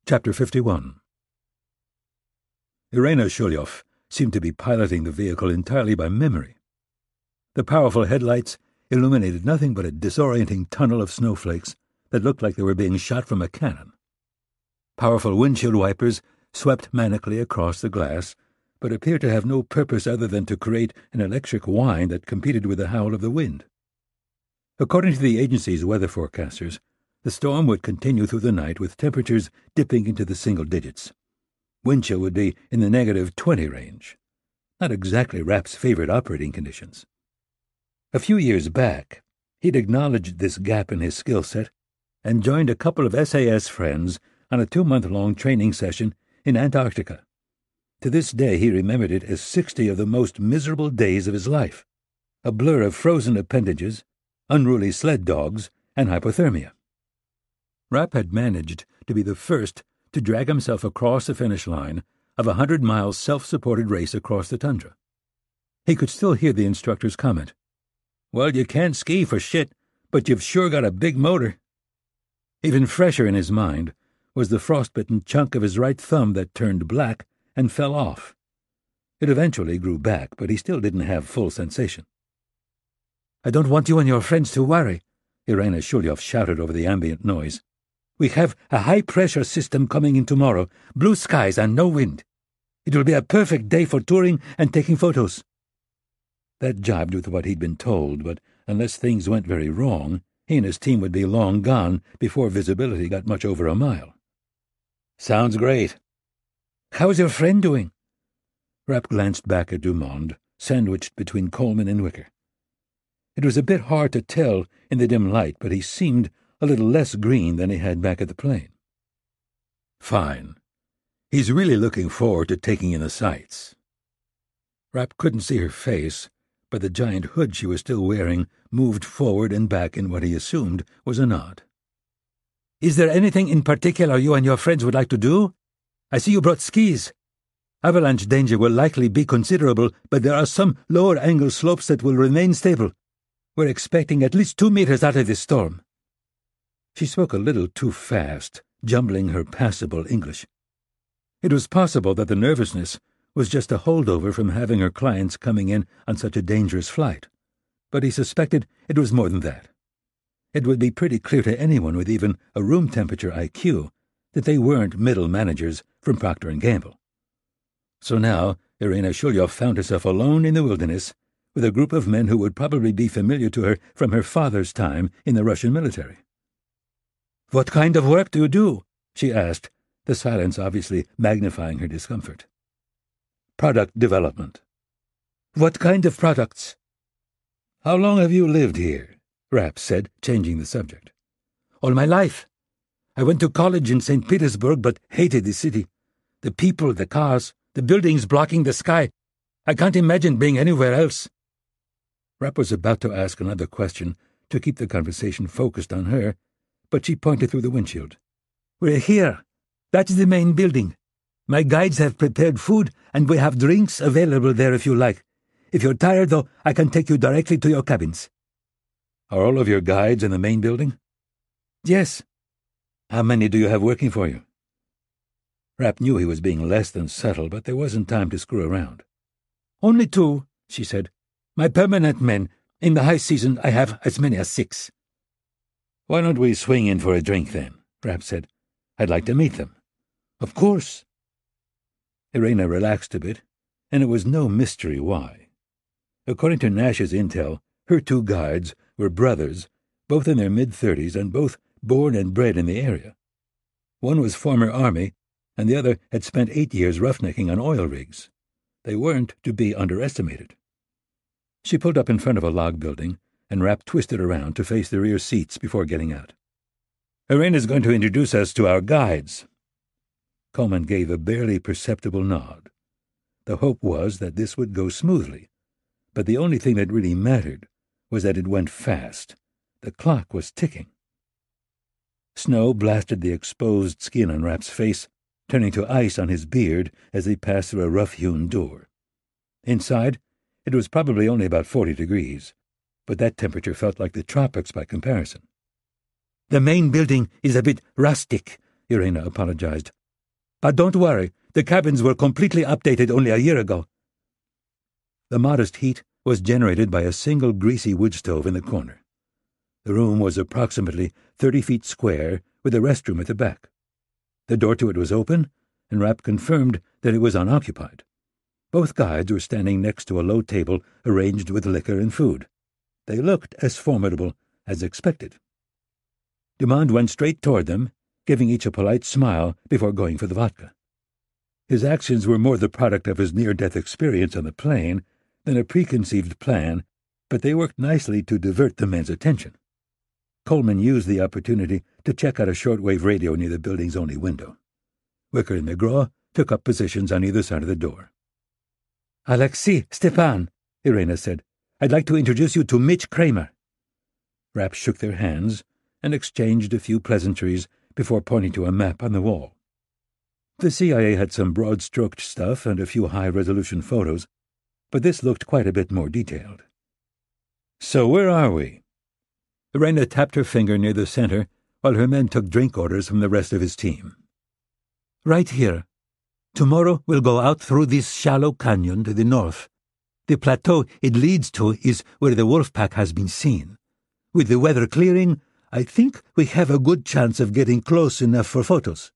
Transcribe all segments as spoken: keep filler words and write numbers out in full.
Chapter fifty-one. Irina Shulyov seemed to be piloting the vehicle entirely by memory. The powerful headlights illuminated nothing but a disorienting tunnel of snowflakes that looked like they were being shot from a cannon. Powerful windshield wipers swept manically across the glass, but appeared to have no purpose other than to create an electric whine that competed with the howl of the wind. According to the agency's weather forecasters, the storm would continue through the night with temperatures dipping into the single digits. Wind chill would be in the negative twenty range. Not exactly Rapp's favorite operating conditions. A few years back, he'd acknowledged this gap in his skill set and joined a couple of S A S friends on a two-month-long training session in Antarctica. To this day he remembered it as sixty of the most miserable days of his life, a blur of frozen appendages, unruly sled dogs, and hypothermia. Rapp had managed to be the first to drag himself across the finish line of a hundred-mile self-supported race across the tundra. He could still hear the instructor's comment, "Well, you can't ski for shit, but you've sure got a big motor." Even fresher in his mind was the frostbitten chunk of his right thumb that turned black and fell off. It eventually grew back, but he still didn't have full sensation. "I don't want you and your friends to worry," Irina Shulyov shouted over the ambient noise. "We have a high-pressure system coming in tomorrow, blue skies and no wind. It will be a perfect day for touring and taking photos." That jibed with what he'd been told, but unless things went very wrong, he and his team would be long gone before visibility got much over a mile. "Sounds great." "How's your friend doing?" Rapp glanced back at Dumond, sandwiched between Coleman and Wicker. It was a bit hard to tell in the dim light, but he seemed a little less green than he had back at the plane. "Fine. He's really looking forward to taking in the sights." Rapp couldn't see her face, but the giant hood she was still wearing moved forward and back in what he assumed was a nod. "Is there anything in particular you and your friends would like to do? I see you brought skis. Avalanche danger will likely be considerable, but there are some lower-angle slopes that will remain stable. We're expecting at least two meters out of this storm." She spoke a little too fast, jumbling her passable English. It was possible that the nervousness was just a holdover from having her clients coming in on such a dangerous flight, but he suspected it was more than that. It would be pretty clear to anyone with even a room-temperature I Q that they weren't middle managers from Procter and Gamble. So now Irina Shulyov found herself alone in the wilderness with a group of men who would probably be familiar to her from her father's time in the Russian military. "What kind of work do you do?" she asked, the silence obviously magnifying her discomfort. "Product development." "What kind of products?" "How long have you lived here?" Rapp said, changing the subject. "All my life. I went to college in Saint Petersburg, but hated the city. The people, the cars, the buildings blocking the sky. I can't imagine being anywhere else." Rapp was about to ask another question to keep the conversation focused on her, but she pointed through the windshield. "We're here. That's the main building. My guides have prepared food, and we have drinks available there if you like. If you're tired, though, I can take you directly to your cabins." "Are all of your guides in the main building?" "Yes." "How many do you have working for you?" Rapp knew he was being less than subtle, but there wasn't time to screw around. "Only two," she said. "My permanent men. In the high season, I have as many as six." "Why don't we swing in for a drink, then?" Rapp said. "I'd like to meet them." "Of course." Irina relaxed a bit, and it was no mystery why. According to Nash's intel, her two guides were brothers, both in their mid-thirties and both born and bred in the area. One was former Army, and the other had spent eight years roughnecking on oil rigs. They weren't to be underestimated. She pulled up in front of a log building, and Rapp twisted around to face the rear seats before getting out. "Irina's going to introduce us to our guides." Coleman gave a barely perceptible nod. The hope was that this would go smoothly, but the only thing that really mattered was that it went fast. The clock was ticking. Snow blasted the exposed skin on Rapp's face, turning to ice on his beard as they passed through a rough-hewn door. Inside, it was probably only about forty degrees, but that temperature felt like the tropics by comparison. "The main building is a bit rustic," Irina apologized. Uh, don't worry, the cabins were completely updated only a year ago. The modest heat was generated by a single greasy wood stove in the corner. The room was approximately thirty feet square, with a restroom at the back. The door to it was open, and Rapp confirmed that it was unoccupied. Both guides were standing next to a low table arranged with liquor and food. They looked as formidable as expected. Dumond went straight toward them, giving each a polite smile before going for the vodka. His actions were more the product of his near-death experience on the plane than a preconceived plan, but they worked nicely to divert the men's attention. Coleman used the opportunity to check out a shortwave radio near the building's only window. Wicker and McGraw took up positions on either side of the door. "Alexei, Stepan," Irena said. "I'd like to introduce you to Mitch Kramer." Rapp shook their hands and exchanged a few pleasantries before pointing to a map on the wall. The C I A had some broad-stroked stuff and a few high-resolution photos, but this looked quite a bit more detailed. "So where are we?" Irena tapped her finger near the center while her men took drink orders from the rest of his team. "Right here. Tomorrow we'll go out through this shallow canyon to the north. The plateau it leads to is where the wolf pack has been seen. With the weather clearing, I think we have a good chance of getting close enough for photos."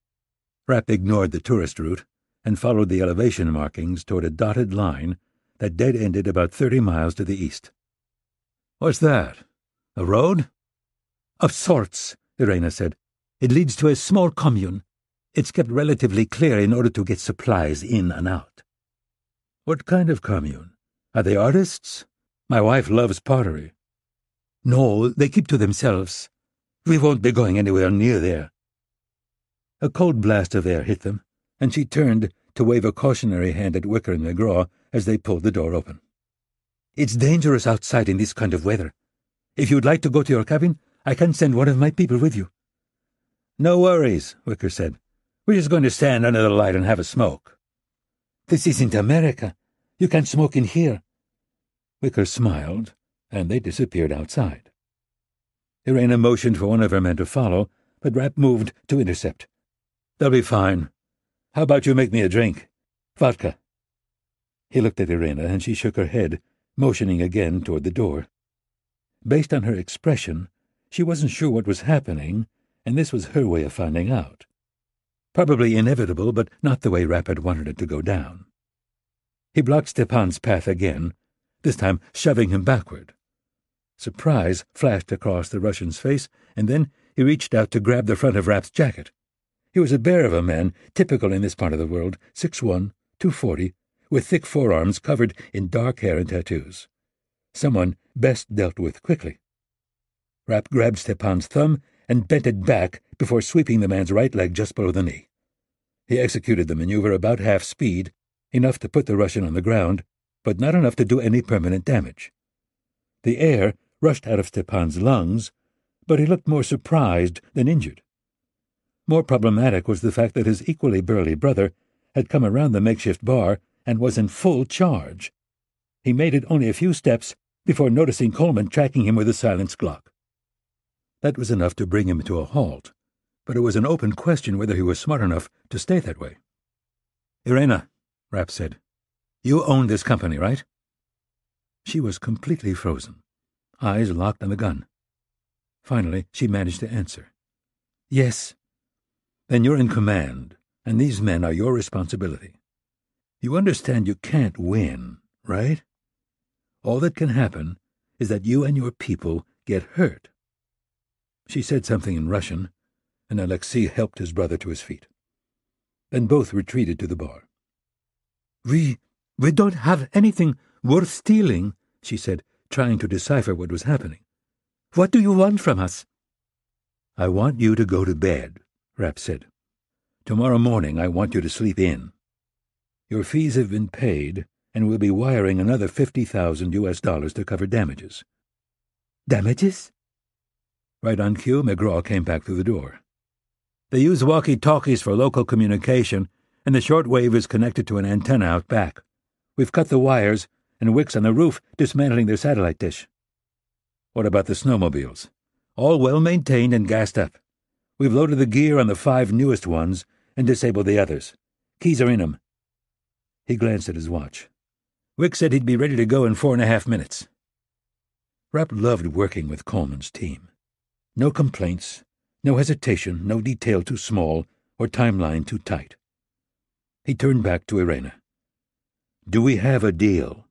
Rapp ignored the tourist route and followed the elevation markings toward a dotted line that dead-ended about thirty miles to the east. "What's that? A road?" "Of sorts," Irena said. "It leads to a small commune. It's kept relatively clear in order to get supplies in and out." "What kind of commune? Are they artists? My wife loves pottery." "No, they keep to themselves. We won't be going anywhere near there." A cold blast of air hit them, and she turned to wave a cautionary hand at Wicker and McGraw as they pulled the door open. "It's dangerous outside in this kind of weather. If you'd like to go to your cabin, I can send one of my people with you." "No worries," Wicker said. "We're just going to stand under the light and have a smoke." "This isn't America. You can't smoke in here." Wicker smiled, and they disappeared outside. Irena motioned for one of her men to follow, but Rapp moved to intercept. "They'll be fine. How about you make me a drink? Vodka." He looked at Irena, and she shook her head, motioning again toward the door. Based on her expression, she wasn't sure what was happening, and this was her way of finding out. Probably inevitable, but not the way Rapp had wanted it to go down. He blocked Stepan's path again, this time shoving him backward. Surprise flashed across the Russian's face, and then he reached out to grab the front of Rapp's jacket. He was a bear of a man, typical in this part of the world, six one, two forty, with thick forearms covered in dark hair and tattoos. Someone best dealt with quickly. Rapp grabbed Stepan's thumb and bent it back before sweeping the man's right leg just below the knee. He executed the maneuver about half speed, enough to put the Russian on the ground, but not enough to do any permanent damage. The air rushed out of Stepan's lungs, but he looked more surprised than injured. More problematic was the fact that his equally burly brother had come around the makeshift bar and was in full charge. He made it only a few steps before noticing Coleman tracking him with a silenced Glock. That was enough to bring him to a halt, but it was an open question whether he was smart enough to stay that way. "Irena," Rapp said, "you own this company, right?" She was completely frozen, eyes locked on the gun. Finally, she managed to answer. "Yes." "Then you're in command, and these men are your responsibility. You understand you can't win, right? All that can happen is that you and your people get hurt." She said something in Russian, and Alexei helped his brother to his feet. Then both retreated to the bar. We, we don't have anything worth stealing," she said, trying to decipher what was happening. "What do you want from us?" "I want you to go to bed," Rapp said. "Tomorrow morning I want you to sleep in. Your fees have been paid, and we'll be wiring another fifty thousand U S dollars to cover damages." "Damages?" Right on cue, McGraw came back through the door. "They use walkie-talkies for local communication, and the shortwave is connected to an antenna out back. We've cut the wires, and Wick's on the roof dismantling their satellite dish." "What about the snowmobiles?" "All well-maintained and gassed up. We've loaded the gear on the five newest ones, and disable the others. Keys are in 'em." He glanced at his watch. "Wick said he'd be ready to go in four and a half minutes." Rapp loved working with Coleman's team. No complaints, no hesitation, no detail too small or timeline too tight. He turned back to Irena. "Do we have a deal?"